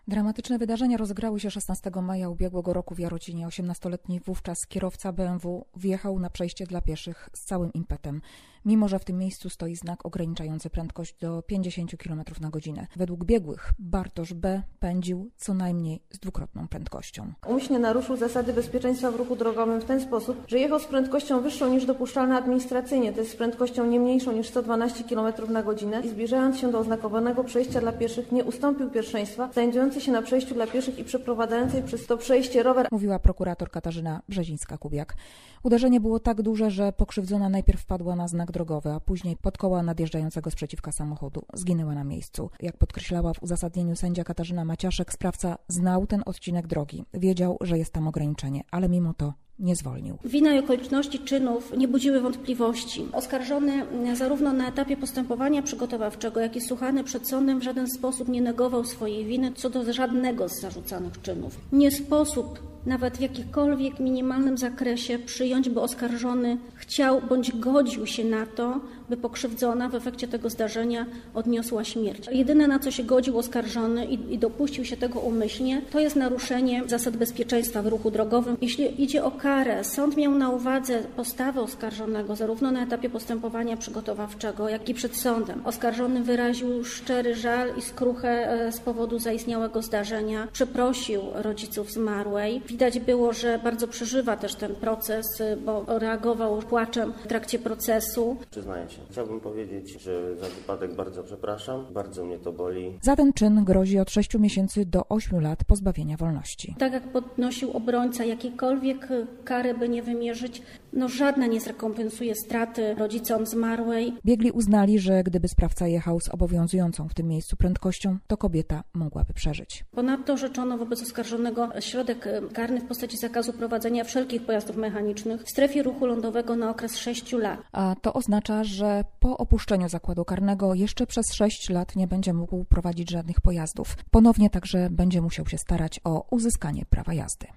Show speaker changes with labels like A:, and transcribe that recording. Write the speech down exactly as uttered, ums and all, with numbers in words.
A: Dramatyczne wydarzenia rozegrały się szesnastego maja ubiegłego roku w Jarocinie. osiemnastoletni wówczas kierowca B M W wjechał na przejście dla pieszych z całym impetem, mimo że w tym miejscu stoi znak ograniczający prędkość do pięćdziesiąt kilometrów na godzinę. Według biegłych Bartosz B. pędził co najmniej z dwukrotną prędkością.
B: Umyślnie naruszył zasady bezpieczeństwa w ruchu drogowym w ten sposób, że jechał z prędkością wyższą niż dopuszczalna administracyjnie, to jest z prędkością nie mniejszą niż sto dwanaście kilometrów na godzinę i zbliżając się do oznakowanego przejścia dla pieszych nie ustąpił pierwszeństwa znajdujący się na przejściu dla pieszych i przeprowadzającej przez to przejście rower,
A: mówiła prokurator Katarzyna Brzezińska-Kubiak. Uderzenie było tak duże, że pokrzywdzona najpierw wpadła na znak drogowy, a później pod koła nadjeżdżającego z przeciwka samochodu. Zginęła na miejscu. Jak podkreślała w uzasadnieniu sędzia Katarzyna Maciaszek, sprawca znał ten odcinek drogi. Wiedział, że jest tam ograniczenie, ale mimo to nie zwolnił.
C: Wina i okoliczności czynów nie budziły wątpliwości. Oskarżony zarówno na etapie postępowania przygotowawczego, jak i słuchany przed sądem w żaden sposób nie negował swojej winy co do żadnego z zarzucanych czynów. Nie sposób nawet w jakikolwiek minimalnym zakresie przyjąć, by oskarżony chciał bądź godził się na to, by pokrzywdzona w efekcie tego zdarzenia odniosła śmierć. Jedyne, na co się godził oskarżony i, i dopuścił się tego umyślnie, to jest naruszenie zasad bezpieczeństwa w ruchu drogowym. Jeśli idzie o karę, sąd miał na uwadze postawę oskarżonego zarówno na etapie postępowania przygotowawczego, jak i przed sądem. Oskarżony wyraził szczery żal i skruchę z powodu zaistniałego zdarzenia. Przeprosił rodziców zmarłej. Widać było, że bardzo przeżywa też ten proces, bo reagował płaczem w trakcie procesu.
D: Przyznaję się, chciałbym powiedzieć, że za wypadek bardzo przepraszam, bardzo mnie to boli.
A: Za ten czyn grozi od sześciu miesięcy do ośmiu lat pozbawienia wolności.
C: Tak jak podnosił obrońca, jakiejkolwiek kary by nie wymierzyć, no żadna nie zrekompensuje straty rodzicom zmarłej.
A: Biegli uznali, że gdyby sprawca jechał z obowiązującą w tym miejscu prędkością, to kobieta mogłaby przeżyć.
C: Ponadto orzeczono wobec oskarżonego środek karny w postaci zakazu prowadzenia wszelkich pojazdów mechanicznych w strefie ruchu lądowego na okres sześciu lat.
A: A to oznacza, że po opuszczeniu zakładu karnego jeszcze przez sześć lat nie będzie mógł prowadzić żadnych pojazdów. Ponownie także będzie musiał się starać o uzyskanie prawa jazdy.